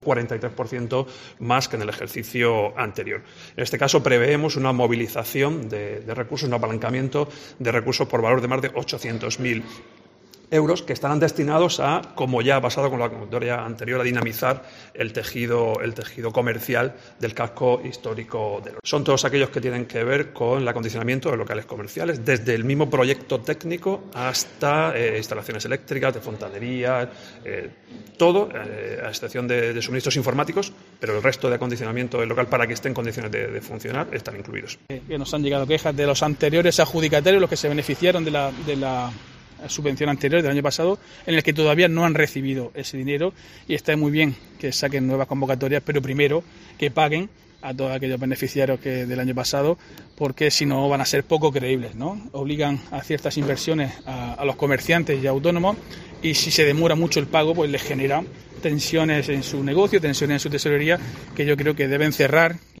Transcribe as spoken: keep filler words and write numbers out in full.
cuarenta y tres por ciento más que en el ejercicio anterior. En este caso preveemos una movilización de, de recursos, un apalancamiento de recursos por valor de más de ochocientos mil euros que estarán destinados a, como ya ha pasado con la convocatoria anterior, a dinamizar el tejido, el tejido comercial del casco histórico de Logroño. Son todos aquellos que tienen que ver con el acondicionamiento de locales comerciales, desde el mismo proyecto técnico hasta eh, instalaciones eléctricas, de fontanería, eh, todo, eh, a excepción de, de suministros informáticos, pero el resto de acondicionamiento del local para que esté en condiciones de, de funcionar están incluidos. Que nos han llegado quejas de los anteriores adjudicatarios, los que se beneficiaron de la, de la subvención anterior del año pasado, en el que todavía no han recibido ese dinero, y está muy bien que saquen nuevas convocatorias, pero primero que paguen a todos aquellos beneficiarios que del año pasado, porque si no van a ser poco creíbles, ¿no? Obligan a ciertas inversiones a, a los comerciantes y autónomos, y si se demora mucho el pago, pues les genera tensiones en su negocio, tensiones en su tesorería, que yo creo que deben cerrar.